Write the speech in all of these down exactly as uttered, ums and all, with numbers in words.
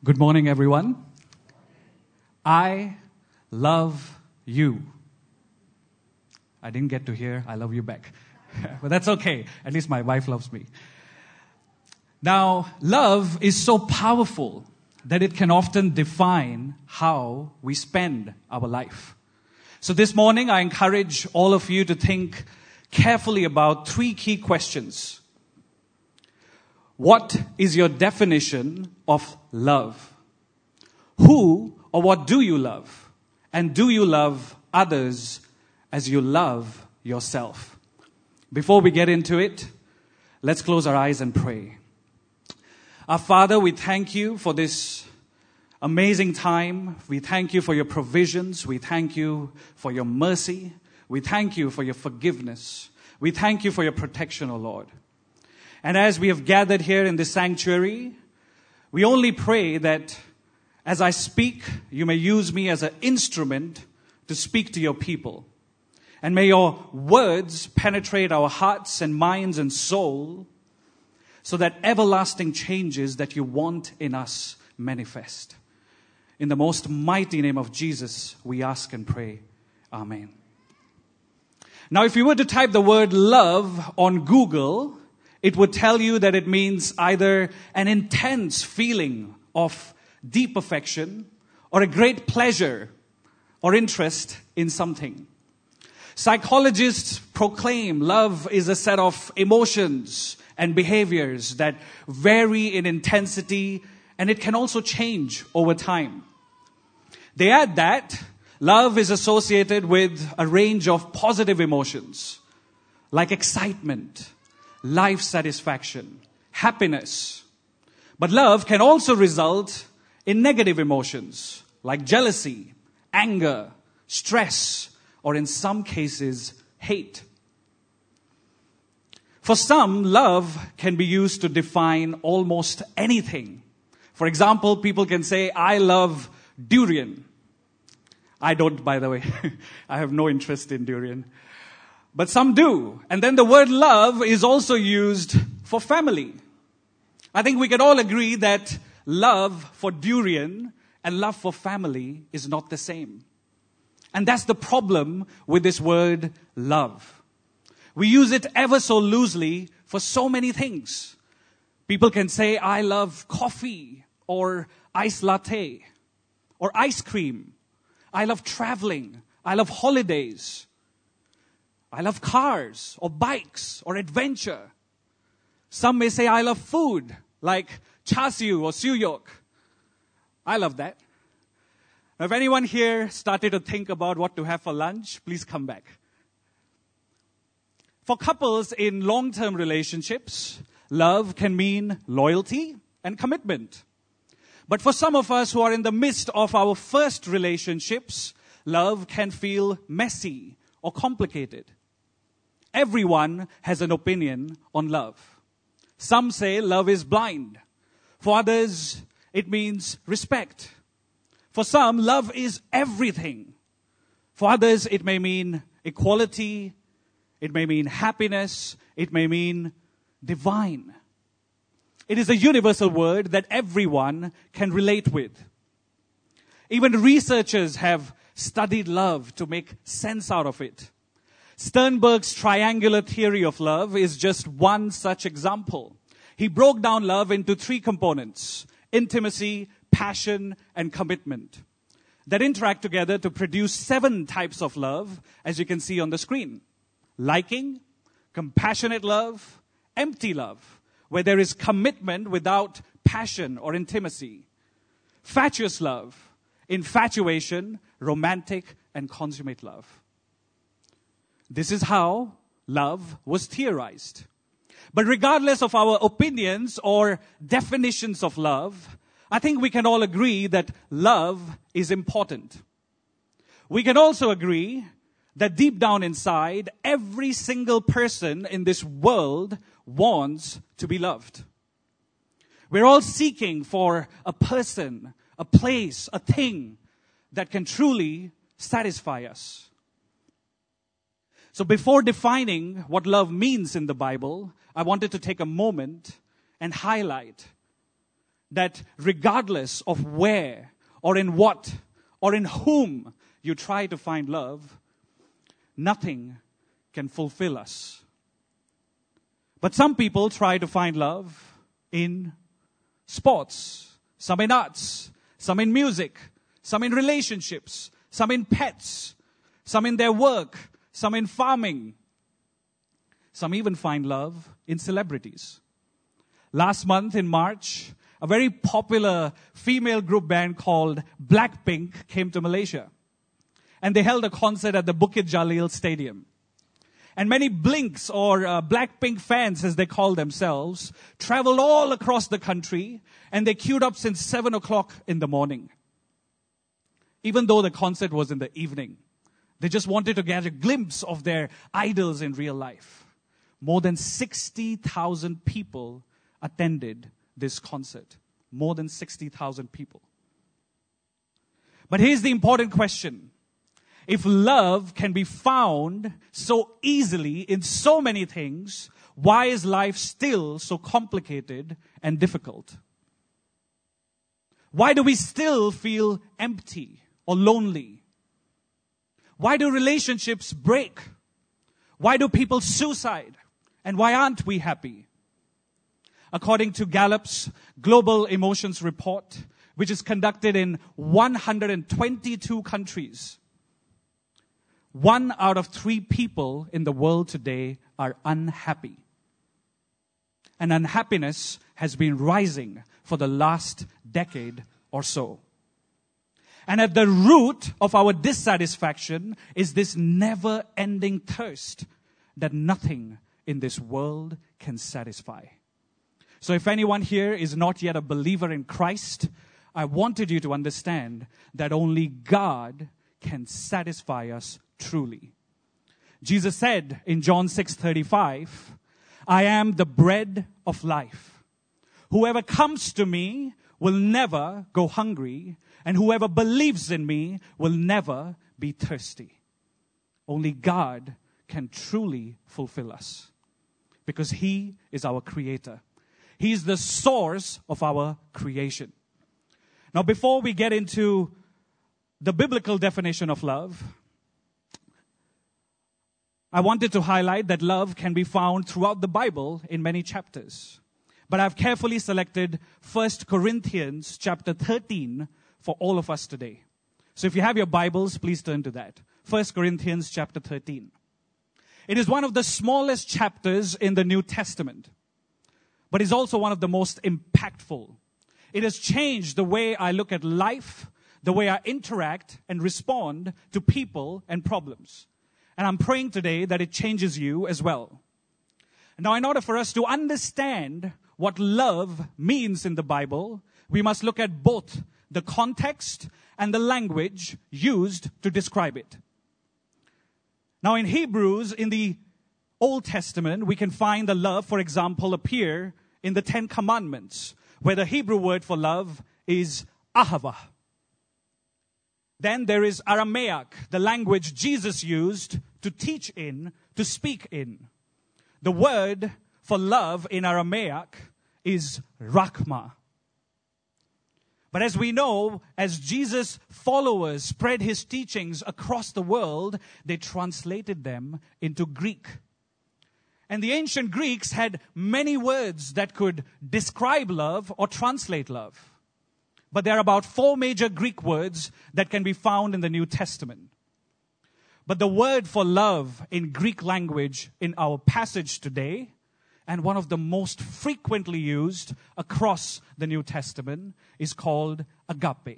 Good morning, everyone. I love you. I didn't get to hear I love you back. But that's okay. At least my wife loves me. Now, love is so powerful that it can often define how we spend our life. So this morning, I encourage all of you to think carefully about three key questions. What is your definition of love? Who or what do you love? And do you love others as you love yourself? Before we get into it, let's close our eyes and pray. Our Father, we thank you for this amazing time. We thank you for your provisions. We thank you for your mercy. We thank you for your forgiveness. We thank you for your protection, O Lord. And as we have gathered here in this sanctuary, we only pray that as I speak, you may use me as an instrument to speak to your people. And may your words penetrate our hearts and minds and soul so that everlasting changes that you want in us manifest. In the most mighty name of Jesus, we ask and pray. Amen. Now, if you were to type the word love on Google, it would tell you that it means either an intense feeling of deep affection or a great pleasure or interest in something. Psychologists proclaim love is a set of emotions and behaviors that vary in intensity, and it can also change over time. They add that love is associated with a range of positive emotions like excitement, life satisfaction, happiness. But love can also result in negative emotions like jealousy, anger, stress, or in some cases, hate. For some, love can be used to define almost anything. For example, people can say, I love durian. I don't, by the way. I have no interest in durian. But some do. And then the word love is also used for family. I think we can all agree that love for durian and love for family is not the same. And that's the problem with this word love. We use it ever so loosely for so many things. People can say, I love coffee or iced latte or ice cream. I love traveling. I love holidays. I love cars or bikes or adventure. Some may say, I love food like char siu or suyok. I love that. Now, if anyone here started to think about what to have for lunch, please come back. For couples in long-term relationships, love can mean loyalty and commitment. But for some of us who are in the midst of our first relationships, love can feel messy or complicated. Everyone has an opinion on love. Some say love is blind. For others, it means respect. For some, love is everything. For others, it may mean equality. It may mean happiness. It may mean divine. It is a universal word that everyone can relate with. Even researchers have studied love to make sense out of it. Sternberg's triangular theory of love is just one such example. He broke down love into three components: intimacy, passion, and commitment, that interact together to produce seven types of love, as you can see on the screen. Liking, compassionate love, empty love, where there is commitment without passion or intimacy. Fatuous love, infatuation, romantic, and consummate love. This is how love was theorized. But regardless of our opinions or definitions of love, I think we can all agree that love is important. We can also agree that deep down inside, every single person in this world wants to be loved. We're all seeking for a person, a place, a thing that can truly satisfy us. So before defining what love means in the Bible, I wanted to take a moment and highlight that regardless of where or in what or in whom you try to find love, nothing can fulfill us. But some people try to find love in sports, some in arts, some in music, some in relationships, some in pets, some in their work, some in farming. Some even find love in celebrities. Last month in March, a very popular female group band called Blackpink came to Malaysia. And they held a concert at the Bukit Jalil Stadium. And many Blinks or uh, Blackpink fans, as they call themselves, traveled all across the country and they queued up since seven o'clock in the morning. Even though the concert was in the evening. They just wanted to get a glimpse of their idols in real life. More than sixty thousand people attended this concert. More than sixty thousand people. But here's the important question. If love can be found so easily in so many things, why is life still so complicated and difficult? Why do we still feel empty or lonely? Why do relationships break? Why do people suicide? And why aren't we happy? According to Gallup's Global Emotions Report, which is conducted in one hundred twenty-two countries, one out of three people in the world today are unhappy. And unhappiness has been rising for the last decade or so. And at the root of our dissatisfaction is this never-ending thirst that nothing in this world can satisfy. So if anyone here is not yet a believer in Christ, I wanted you to understand that only God can satisfy us truly. Jesus said in John six thirty-five, I am the bread of life. Whoever comes to me will never go hungry, and whoever believes in me will never be thirsty. Only God can truly fulfill us because He is our creator. He is the source of our creation. Now, before we get into the biblical definition of love, I wanted to highlight that love can be found throughout the Bible in many chapters. But I've carefully selected First Corinthians chapter thirteen for all of us today. So if you have your Bibles, please turn to that. First Corinthians chapter thirteen. It is one of the smallest chapters in the New Testament, but is also one of the most impactful. It has changed the way I look at life, the way I interact and respond to people and problems. And I'm praying today that it changes you as well. Now, in order for us to understand what love means in the Bible, we must look at both the context and the language used to describe it. Now, in Hebrews, in the Old Testament, we can find the love, for example, appear in the Ten Commandments, where the Hebrew word for love is ahava. Then there is Aramaic, the language Jesus used to teach in, to speak in. The word for love in Aramaic is rakma. But as we know, as Jesus' followers spread His teachings across the world, they translated them into Greek. And the ancient Greeks had many words that could describe love or translate love. But there are about four major Greek words that can be found in the New Testament. But the word for love in Greek language in our passage today, and one of the most frequently used across the New Testament, is called agape.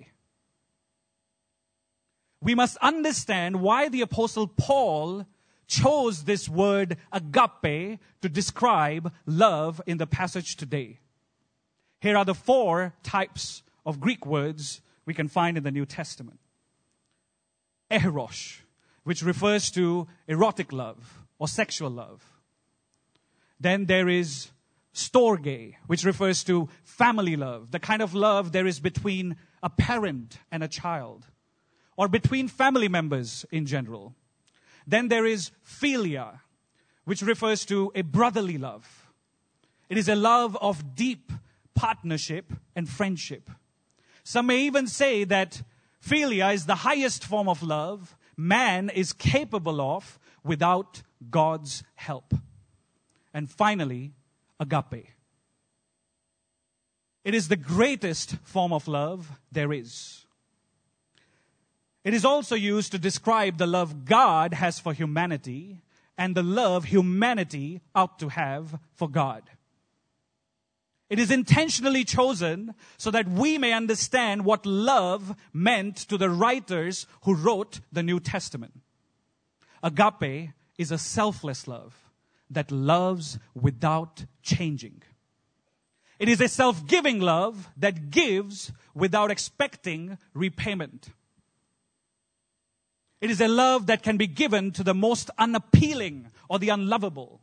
We must understand why the Apostle Paul chose this word agape to describe love in the passage today. Here are the four types of Greek words we can find in the New Testament. Eros, which refers to erotic love or sexual love. Then there is storge, which refers to family love, the kind of love there is between a parent and a child, or between family members in general. Then there is philia, which refers to a brotherly love. It is a love of deep, partnership and friendship. Some may even say that philia is the highest form of love man is capable of without God's help. And finally, agape. It is the greatest form of love there is. It is also used to describe the love God has for humanity and the love humanity ought to have for God. It is intentionally chosen so that we may understand what love meant to the writers who wrote the New Testament. Agape is a selfless love that loves without changing. It is a self-giving love that gives without expecting repayment. It is a love that can be given to the most unappealing or the unlovable.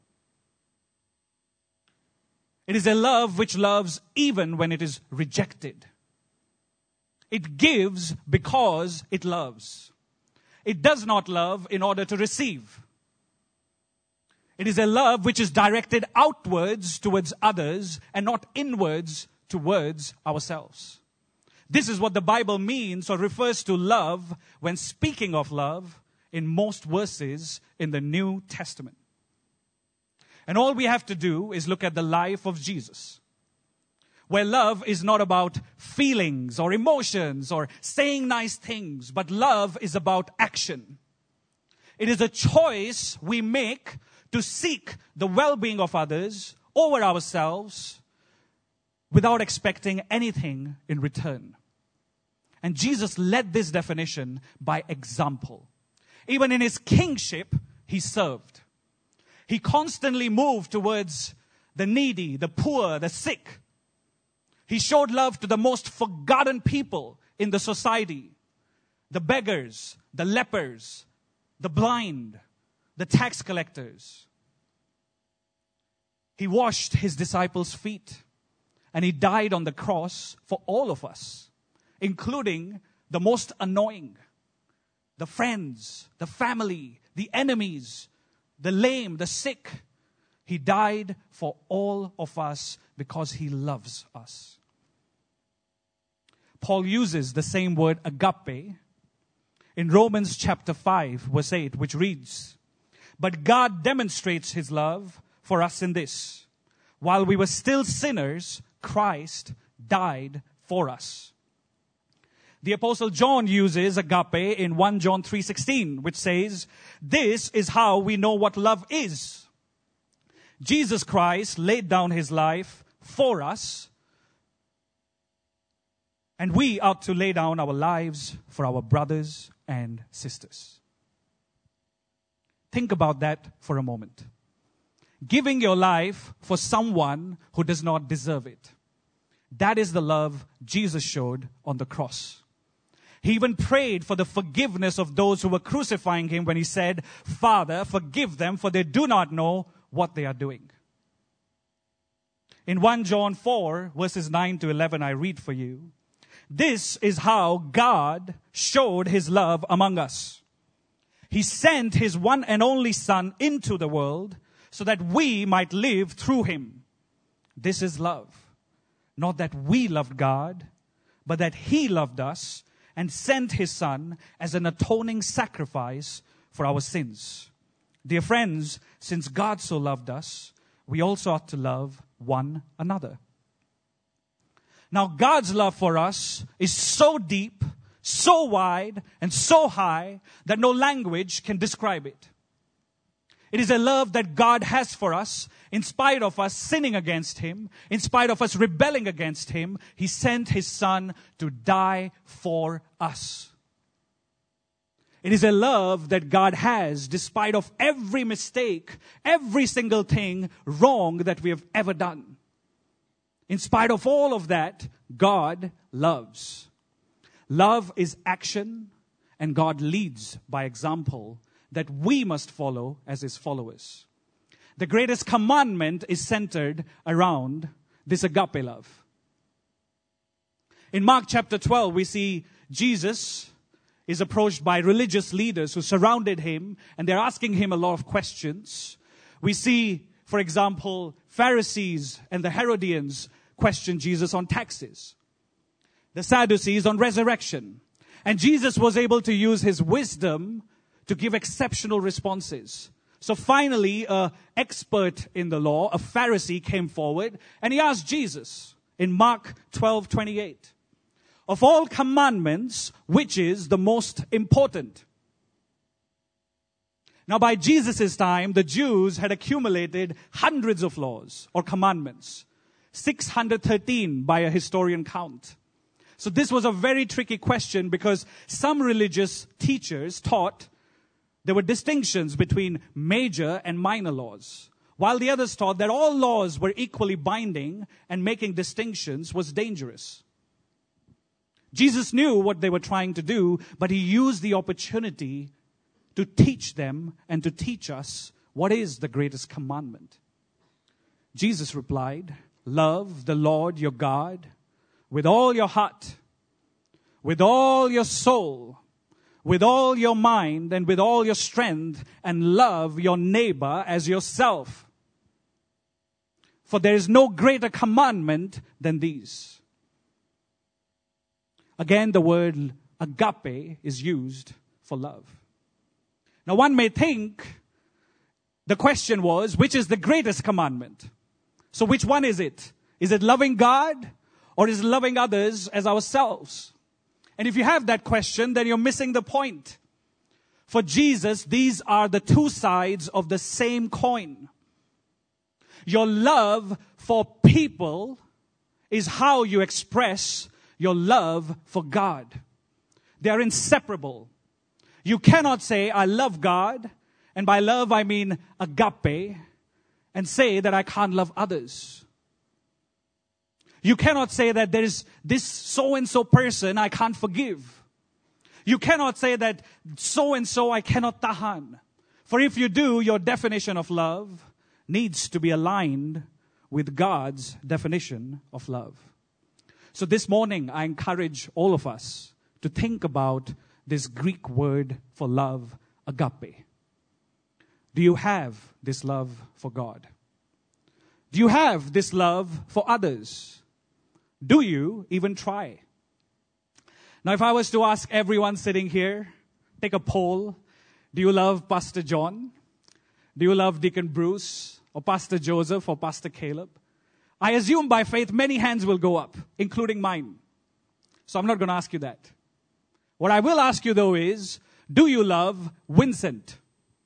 It is a love which loves even when it is rejected. It gives because it loves. It does not love in order to receive. It is a love which is directed outwards towards others and not inwards towards ourselves. This is what the Bible means or refers to love when speaking of love in most verses in the New Testament. And all we have to do is look at the life of Jesus, where love is not about feelings or emotions or saying nice things, but love is about action. It is a choice we make to seek the well-being of others over ourselves without expecting anything in return. And Jesus led this definition by example. Even in his kingship, he served. He constantly moved towards the needy, the poor, the sick. He showed love to the most forgotten people in the society. The beggars, the lepers, the blind, the tax collectors. He washed his disciples' feet. And he died on the cross for all of us, including the most annoying, the friends, the family, the enemies, the lame, the sick. He died for all of us because he loves us. Paul uses the same word agape in Romans chapter five, verse eight, which reads, "But God demonstrates his love for us in this: while we were still sinners, Christ died for us." The Apostle John uses agape in First John three sixteen, which says, "This is how we know what love is. Jesus Christ laid down his life for us, and we ought to lay down our lives for our brothers and sisters." Think about that for a moment. Giving your life for someone who does not deserve it. That is the love Jesus showed on the cross. He even prayed for the forgiveness of those who were crucifying him when he said, "Father, forgive them, for they do not know what they are doing." In First John four, verses nine to eleven, I read for you, "This is how God showed his love among us. He sent his one and only Son into the world so that we might live through him. This is love. Not that we loved God, but that he loved us and sent his Son as an atoning sacrifice for our sins. Dear friends, since God so loved us, we also ought to love one another." Now, God's love for us is so deep, so wide, and so high that no language can describe it. It is a love that God has for us. In spite of us sinning against him, in spite of us rebelling against him, he sent his Son to die for us. It is a love that God has despite of every mistake, every single thing wrong that we have ever done. In spite of all of that, God loves. Love is action, and God leads by example that we must follow as his followers. The greatest commandment is centered around this agape love. In Mark chapter twelve, we see Jesus is approached by religious leaders who surrounded him, and they're asking him a lot of questions. We see, for example, Pharisees and the Herodians questioned Jesus on taxes. The Sadducees on resurrection. And Jesus was able to use his wisdom to give exceptional responses. So finally, an expert in the law, a Pharisee, came forward and he asked Jesus in Mark twelve twenty-eight, of all commandments, which is the most important? Now, by Jesus' time, the Jews had accumulated hundreds of laws or commandments, six hundred thirteen by a historian count. So this was a very tricky question because some religious teachers taught there were distinctions between major and minor laws, while the others taught that all laws were equally binding and making distinctions was dangerous. Jesus knew what they were trying to do, but he used the opportunity to teach them and to teach us what is the greatest commandment. Jesus replied, love the Lord your God with all your heart, with all your soul, with all your mind, and with all your strength, and love your neighbor as yourself. For there is no greater commandment than these. Again, the word agape is used for love. Now, one may think the question was, which is the greatest commandment? So which one is it? Is it loving God or is it loving others as ourselves? And if you have that question, then you're missing the point. For Jesus, these are the two sides of the same coin. Your love for people is how you express your love for God. They are inseparable. You cannot say, I love God, and by love I mean agape, and say that I can't love others. You cannot say that there is this so-and-so person I can't forgive. You cannot say that so-and-so I cannot tahan. For if you do, your definition of love needs to be aligned with God's definition of love. So this morning, I encourage all of us to think about this Greek word for love, agape. Do you have this love for God? Do you have this love for others? Do you even try? Now, if I was to ask everyone sitting here, take a poll. Do you love Pastor John? Do you love Deacon Bruce or Pastor Joseph or Pastor Caleb? I assume by faith many hands will go up, including mine. So I'm not going to ask you that. What I will ask you though is, do you love Vincent?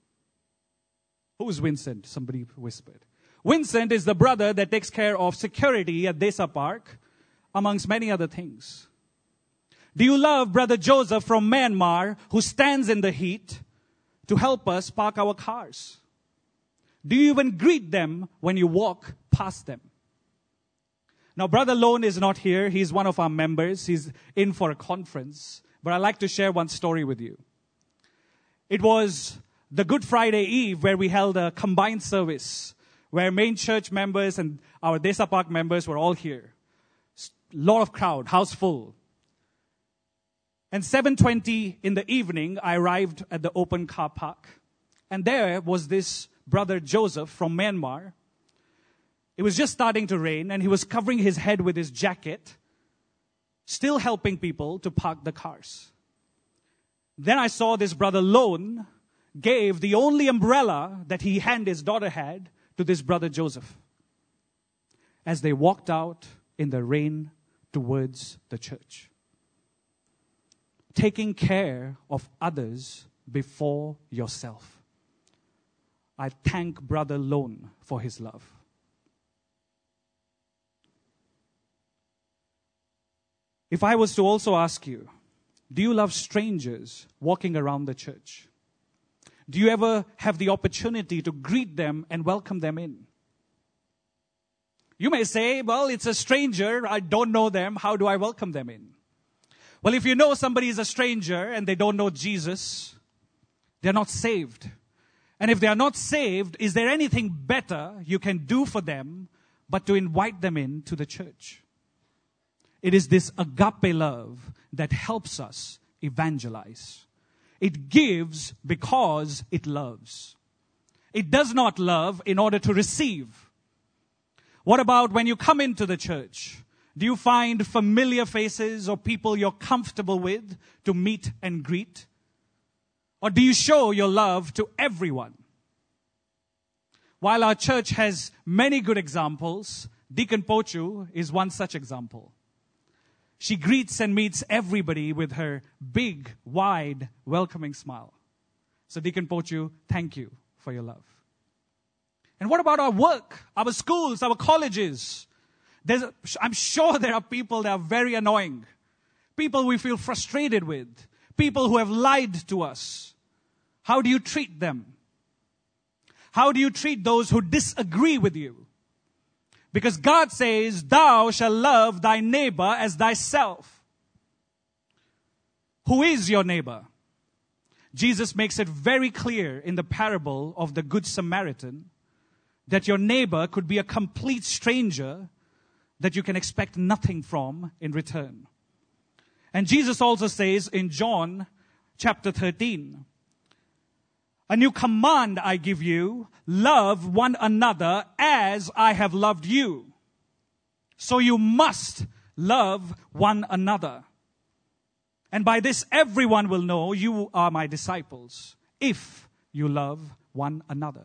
Who's Vincent? Somebody whispered. Vincent is the brother that takes care of security at Desa Park, amongst many other things. Do you love Brother Joseph from Myanmar who stands in the heat to help us park our cars? Do you even greet them when you walk past them? Now, Brother Lone is not here. He's one of our members. He's in for a conference. But I'd like to share one story with you. It was the Good Friday Eve where we held a combined service where main church members and our Desa Park members were all here. Lot of crowd, house full. And seven twenty in the evening, I arrived at the open car park. And there was this Brother Joseph from Myanmar. It was just starting to rain, and he was covering his head with his jacket, still helping people to park the cars. Then I saw this Brother Lone gave the only umbrella that he and his daughter had to this Brother Joseph as they walked out in the rain towards the church. Taking care of others before yourself. I thank Brother Lone for his love. If I was to also ask you, do you love strangers walking around the church? Do you ever have the opportunity to greet them and welcome them in? You may say, well, it's a stranger. I don't know them. How do I welcome them in? Well, if you know somebody is a stranger and they don't know Jesus, they're not saved. And if they are not saved, is there anything better you can do for them but to invite them into the church? It is this agape love that helps us evangelize. It gives because it loves. It does not love in order to receive. What about when you come into the church? Do you find familiar faces or people you're comfortable with to meet and greet? Or do you show your love to everyone? While our church has many good examples, Deacon Pochu is one such example. She greets and meets everybody with her big, wide, welcoming smile. So Deacon Pochu, thank you for your love. And what about our work, our schools, our colleges? There's, I'm sure there are people that are very annoying. People we feel frustrated with. People who have lied to us. How do you treat them? How do you treat those who disagree with you? Because God says, thou shalt love thy neighbor as thyself. Who is your neighbor? Jesus makes it very clear in the parable of the Good Samaritan that your neighbor could be a complete stranger that you can expect nothing from in return. And Jesus also says in John chapter thirteen, a new command I give you, love one another as I have loved you. So you must love one another. And by this everyone will know you are my disciples, if you love one another.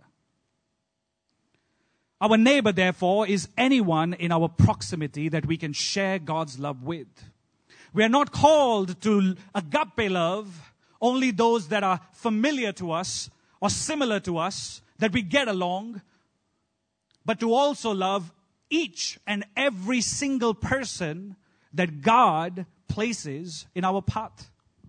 Our neighbor, therefore, is anyone in our proximity that we can share God's love with. We are not called to agape love only those that are familiar to us or similar to us, that we get along, but to also love each and every single person that God places in our path.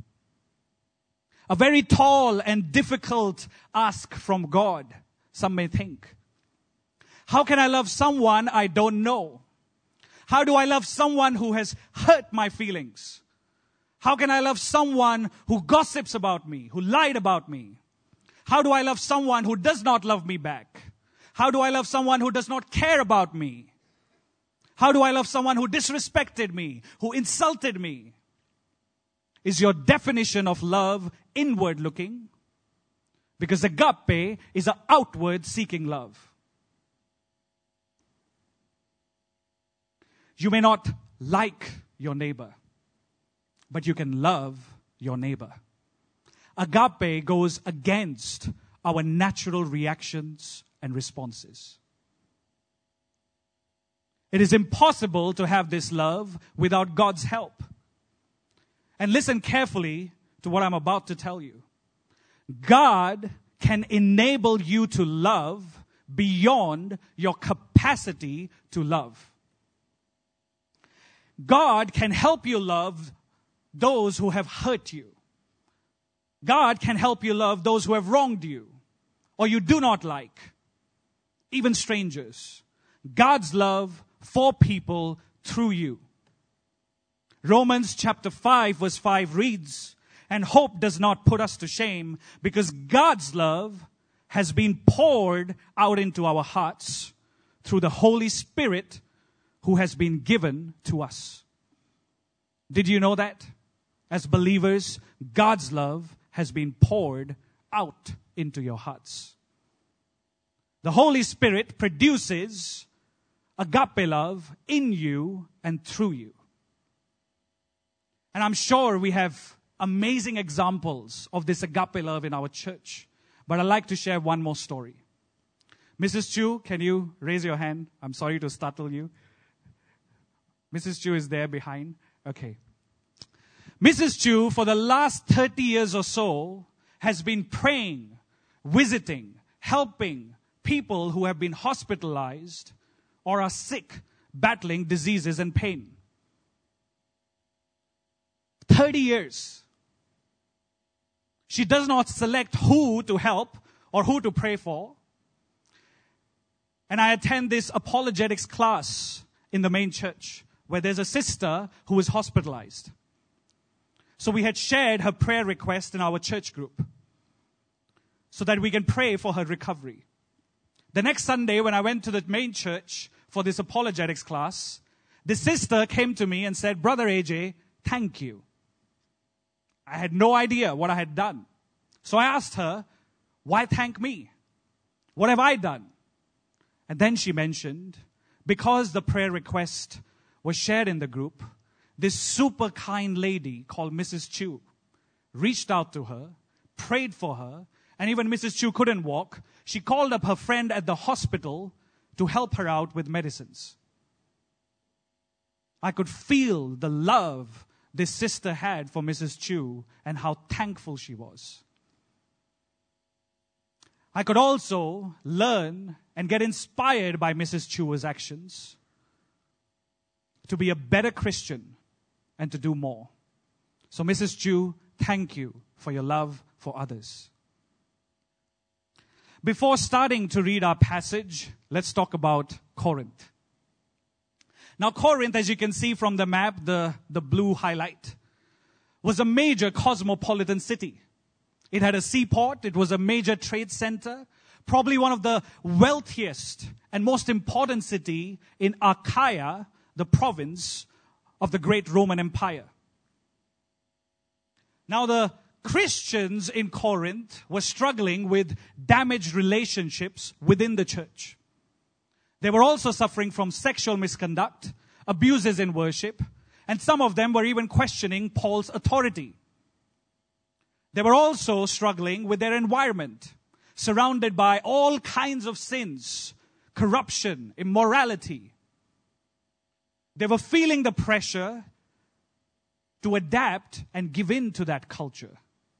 A very tall and difficult ask from God, some may think. How can I love someone I don't know? How do I love someone who has hurt my feelings? How can I love someone who gossips about me, who lied about me? How do I love someone who does not love me back? How do I love someone who does not care about me? How do I love someone who disrespected me, who insulted me? Is your definition of love inward looking? Because agape is an outward seeking love. You may not like your neighbor, but you can love your neighbor. Agape goes against our natural reactions and responses. It is impossible to have this love without God's help. And listen carefully to what I'm about to tell you. God can enable you to love beyond your capacity to love. God can help you love those who have hurt you. God can help you love those who have wronged you or you do not like, even strangers. God's love for people through you. Romans chapter five verse five reads, and hope does not put us to shame because God's love has been poured out into our hearts through the Holy Spirit who has been given to us. Did you know that? As believers, God's love has been poured out into your hearts. The Holy Spirit produces agape love in you and through you. And I'm sure we have amazing examples of this agape love in our church. But I'd like to share one more story. Missus Chu, can you raise your hand? I'm sorry to startle you. Missus Chu is there behind. Okay. Missus Chu, for the last thirty years or so, has been praying, visiting, helping people who have been hospitalized or are sick, battling diseases and pain. thirty years. She does not select who to help or who to pray for. And I attend this apologetics class in the main church where there's a sister who is hospitalized. So we had shared her prayer request in our church group so that we can pray for her recovery. The next Sunday when I went to the main church for this apologetics class, the sister came to me and said, Brother A J, thank you. I had no idea what I had done. So I asked her, why thank me? What have I done? And then she mentioned, because the prayer request was shared in the group, this super kind lady called Missus Chu reached out to her, prayed for her, and even Missus Chu couldn't walk. She called up her friend at the hospital to help her out with medicines. I could feel the love this sister had for Missus Chu and how thankful she was. I could also learn and get inspired by Missus Chu's actions to be a better Christian and to do more. So Missus Chu, thank you for your love for others. Before starting to read our passage, let's talk about Corinth. Now, Corinth, as you can see from the map, the, the blue highlight, was a major cosmopolitan city. It had a seaport. It was a major trade center, probably one of the wealthiest and most important city in Achaia, the province of the great Roman Empire. Now, the Christians in Corinth were struggling with damaged relationships within the church. They were also suffering from sexual misconduct, abuses in worship, and some of them were even questioning Paul's authority. They were also struggling with their environment, surrounded by all kinds of sins, corruption, immorality. They were feeling the pressure to adapt and give in to that culture.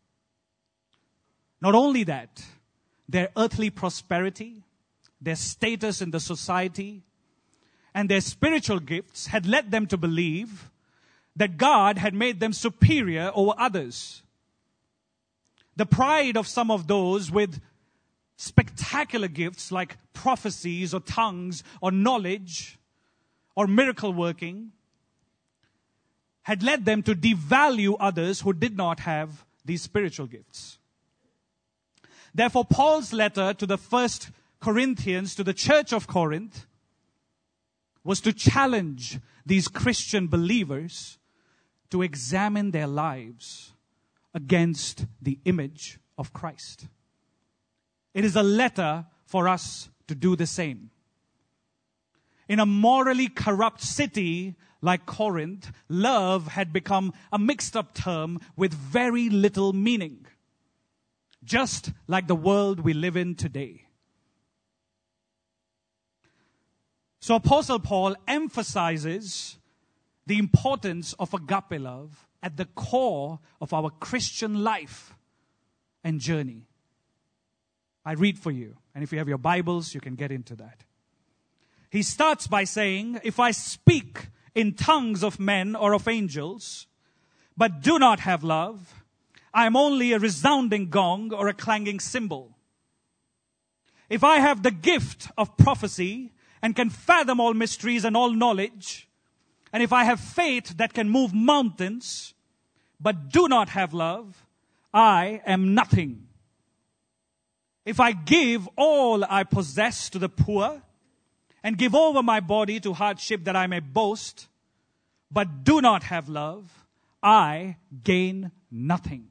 Not only that, their earthly prosperity, their status in the society, and their spiritual gifts had led them to believe that God had made them superior over others. The pride of some of those with spectacular gifts like prophecies or tongues or knowledge or miracle working had led them to devalue others who did not have these spiritual gifts. Therefore, Paul's letter to the first Corinthians, to the church of Corinth, was to challenge these Christian believers to examine their lives against the image of Christ. It is a letter for us to do the same. In a morally corrupt city like Corinth, love had become a mixed-up term with very little meaning, just like the world we live in today. So Apostle Paul emphasizes the importance of agape love at the core of our Christian life and journey. I read for you, and if you have your Bibles, you can get into that. He starts by saying, if I speak in tongues of men or of angels, but do not have love, I am only a resounding gong or a clanging cymbal. If I have the gift of prophecy and can fathom all mysteries and all knowledge, and if I have faith that can move mountains, but do not have love, I am nothing. If I give all I possess to the poor, and give over my body to hardship that I may boast, but do not have love, I gain nothing.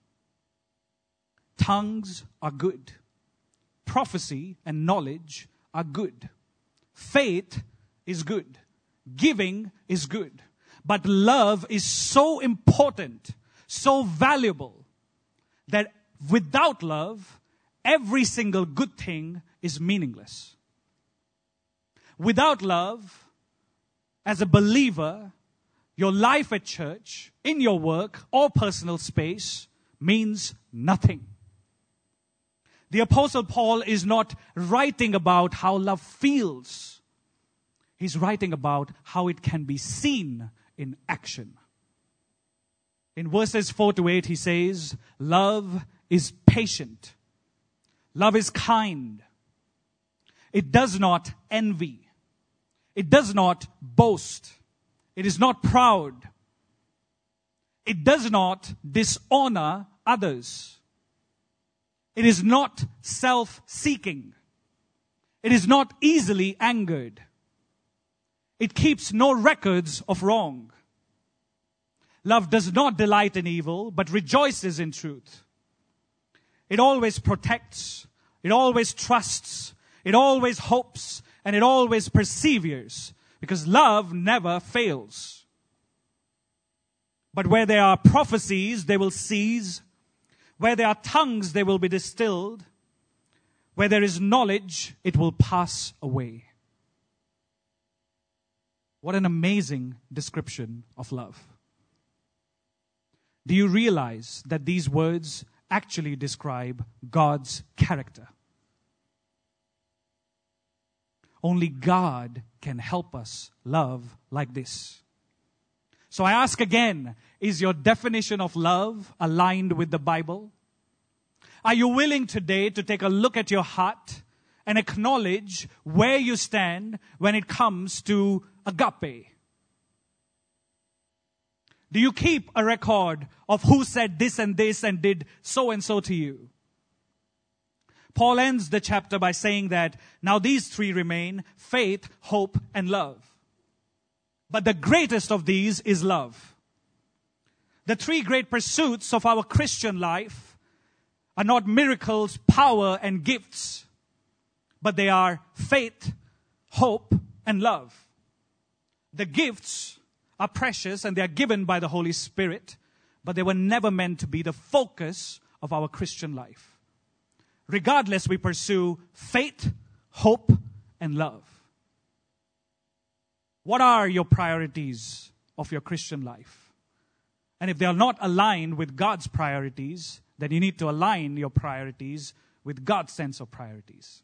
Tongues are good. Prophecy and knowledge are good. Faith is good. Giving is good. But love is so important, so valuable, that without love, every single good thing is meaningless. Without love, as a believer, your life at church, in your work, or personal space means nothing. The Apostle Paul is not writing about how love feels. He's writing about how it can be seen in action. In verses four to eight, he says, love is patient. Love is kind. It does not envy. It does not boast. It is not proud. It does not dishonor others. It is not self-seeking. It is not easily angered. It keeps no records of wrong. Love does not delight in evil, but rejoices in truth. It always protects. It always trusts. It always hopes. and it always perseveres, because love never fails. But where there are prophecies, they will cease. Where there are tongues, they will be distilled. Where there is knowledge, it will pass away. What an amazing description of love. Do you realize that these words actually describe God's character? Only God can help us love like this. So I ask again, is your definition of love aligned with the Bible? Are you willing today to take a look at your heart and acknowledge where you stand when it comes to agape? Do you keep a record of who said this and this and did so and so to you? Paul ends the chapter by saying that now these three remain: faith, hope, and love. But the greatest of these is love. The three great pursuits of our Christian life are not miracles, power, and gifts, but they are faith, hope, and love. The gifts are precious and they are given by the Holy Spirit, but they were never meant to be the focus of our Christian life. Regardless, we pursue faith, hope, and love. What are your priorities of your Christian life? And if they are not aligned with God's priorities, then you need to align your priorities with God's sense of priorities.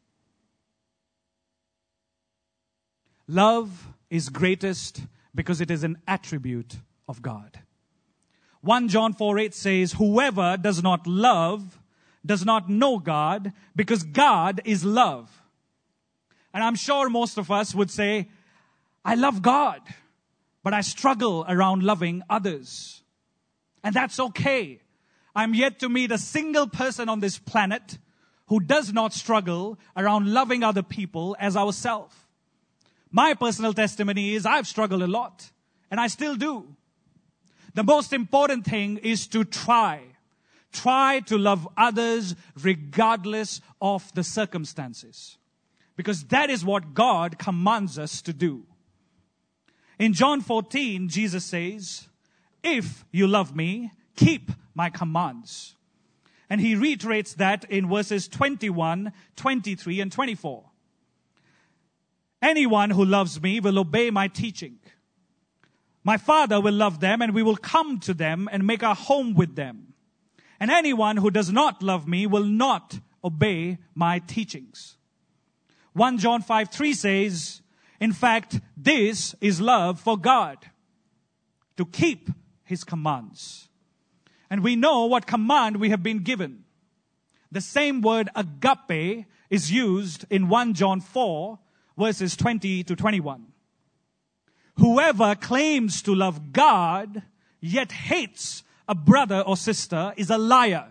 Love is greatest because it is an attribute of God. First John four eight says, whoever does not love does not know God, because God is love. And I'm sure most of us would say, I love God, but I struggle around loving others. And that's okay. I'm yet to meet a single person on this planet who does not struggle around loving other people as ourselves. My personal testimony is I've struggled a lot, and I still do. The most important thing is to try. Try to love others regardless of the circumstances. Because that is what God commands us to do. In John fourteen, Jesus says, if you love me, keep my commands. And he reiterates that in verses twenty-one, twenty-three, and twenty-four. Anyone who loves me will obey my teaching. My Father will love them, and we will come to them and make our home with them. And anyone who does not love me will not obey my teachings. First John five three says, in fact, this is love for God, to keep his commands. And we know what command we have been given. The same word agape is used in First John four, verses twenty to twenty-one. Whoever claims to love God, yet hates a brother or sister, is a liar.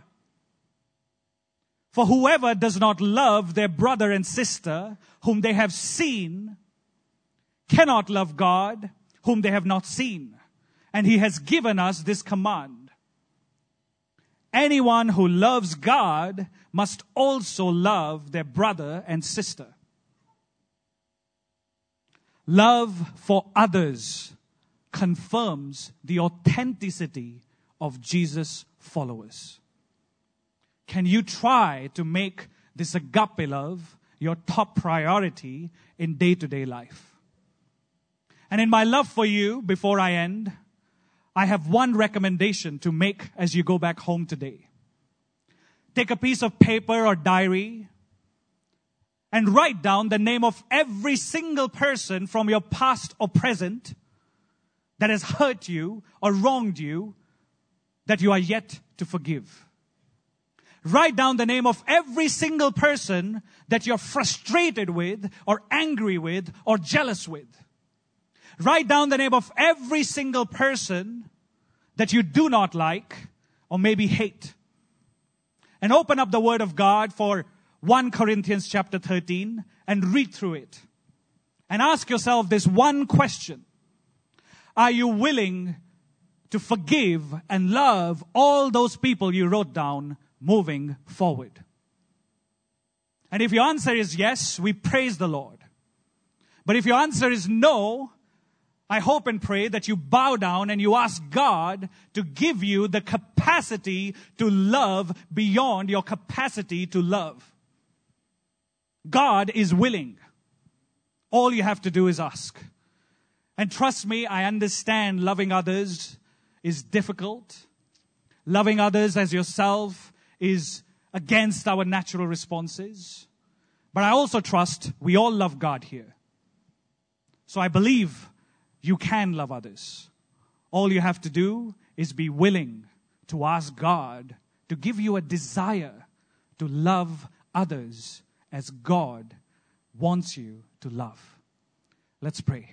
For whoever does not love their brother and sister, whom they have seen, cannot love God, whom they have not seen. And he has given us this command. Anyone who loves God must also love their brother and sister. Love for others confirms the authenticity of Jesus' followers. Can you try to make this agape love your top priority in day-to-day life? And in my love for you, before I end, I have one recommendation to make as you go back home today. Take a piece of paper or diary and write down the name of every single person from your past or present that has hurt you or wronged you that you are yet to forgive. Write down the name of every single person that you're frustrated with or angry with or jealous with. Write down the name of every single person that you do not like or maybe hate. And open up the Word of God for First Corinthians chapter thirteen and read through it. And ask yourself this one question. Are you willing to forgive and love all those people you wrote down moving forward? And if your answer is yes, we praise the Lord. But if your answer is no, I hope and pray that you bow down and you ask God to give you the capacity to love beyond your capacity to love. God is willing. All you have to do is ask. And trust me, I understand loving others is difficult. Loving others as yourself is against our natural responses. But I also trust we all love God here. So I believe you can love others. All you have to do is be willing to ask God to give you a desire to love others as God wants you to love. Let's pray.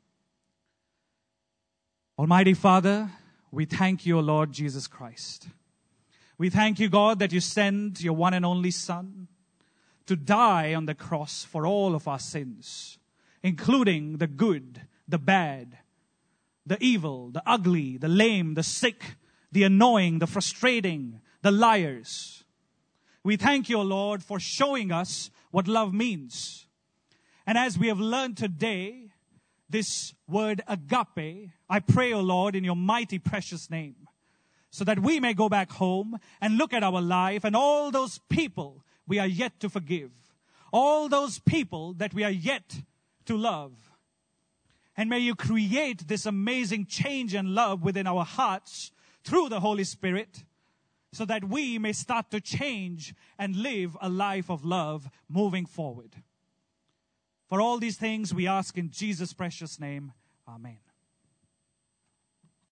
Almighty Father, we thank you, O Lord Jesus Christ. We thank you, God, that you sent your one and only Son to die on the cross for all of our sins, including the good, the bad, the evil, the ugly, the lame, the sick, the annoying, the frustrating, the liars. We thank you, O Lord, for showing us what love means. And as we have learned today, this word agape, I pray, O Lord, in your mighty precious name, so that we may go back home and look at our life and all those people we are yet to forgive, all those people that we are yet to love. And may you create this amazing change and love within our hearts through the Holy Spirit, so that we may start to change and live a life of love moving forward. For all these things we ask in Jesus' precious name. Amen.